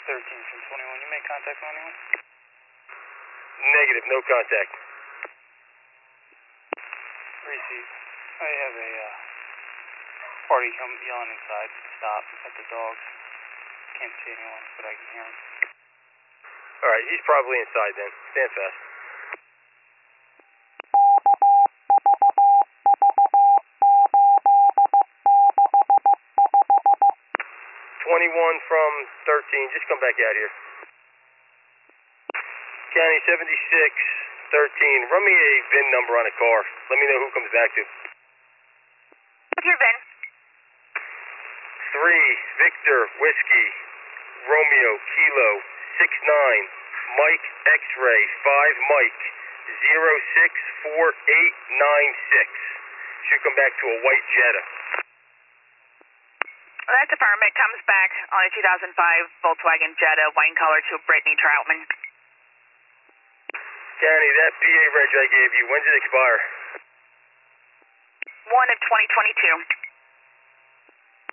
13 from 21. You made contact with anyone? Negative, no contact. Receive. I have a party come yelling inside. Stop at the dogs. Can't see anyone, but I can hear him. Alright, he's probably inside then. Stand fast. 21 from 13, just come back out here. County 76, 13, run me a VIN number on a car. Let me know who comes back to. What's your VIN? 3, Victor, Whiskey, Romeo, Kilo, 69, Mike, X-Ray, 5, Mike, 064896. Should come back to a white Jetta. That's affirmative. Comes back on a 2005 Volkswagen Jetta, wine color to Brittany Troutman. County, that PA reg I gave you, when did it expire? 1 of 2022.